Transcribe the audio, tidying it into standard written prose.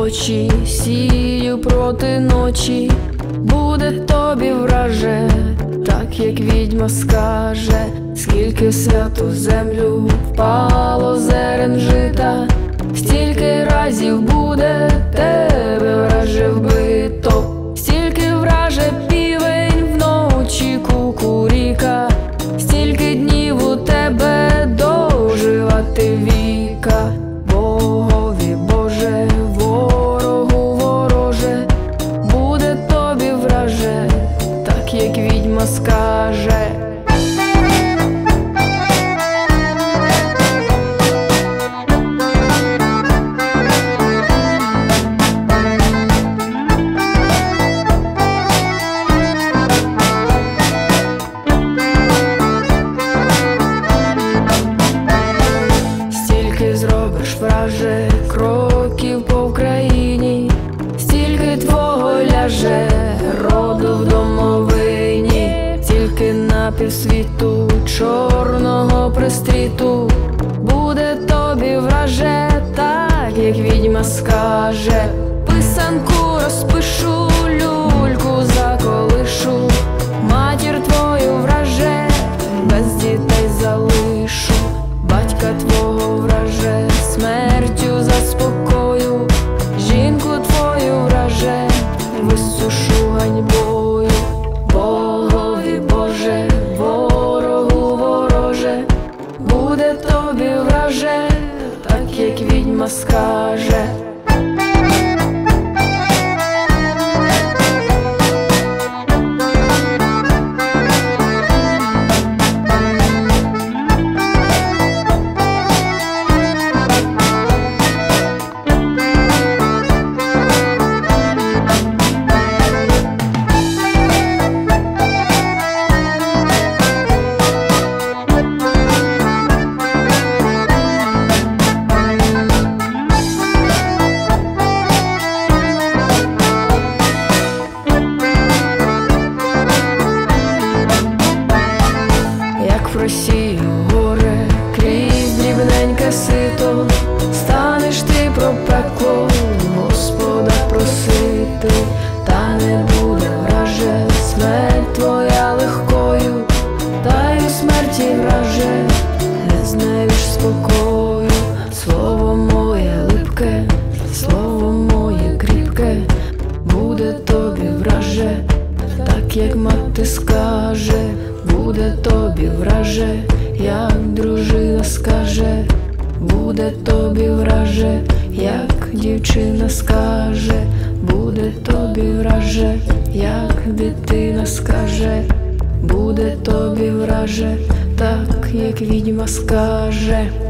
очі, сію проти ночі, буде тобі враже, так як відьма скаже. Скільки святу землю впало зерен жита, стільки разів буде тебе враже вбито, стільки враже півень вночі кукуріка, стільки днів у тебе доживати віка. Богові Боже, ворогу вороже, буде тобі враже, так як відьма скаже. Зробиш враже кроків по Україні, стільки твого ляже роду в домовині, тільки на півсвіту чорного пристріту буде тобі враже, так як відьма скаже. Писанку розпишу, люльку заколишу, матір твою враже, без дітей залишу, батька твого враже, смертю заспокою, жінку твою враже, висушу ганьбою. Богові Боже, ворогу вороже, буде тобі враже, так як відьма скаже. Просію горе крізь дрібненьке сито, станеш ти про пекло Господа просити, та не буде враже смерть твоя легкою, та й у смерті враже не знайдеш спокою. Слово моє липке, слово моє кріпке, буде тобі враже, так як мати скаже. Буде тобі враже, як дружина скаже, буде тобі враже, як дівчина скаже, буде тобі враже, як дитина скаже, буде тобі враже, так як відьма скаже.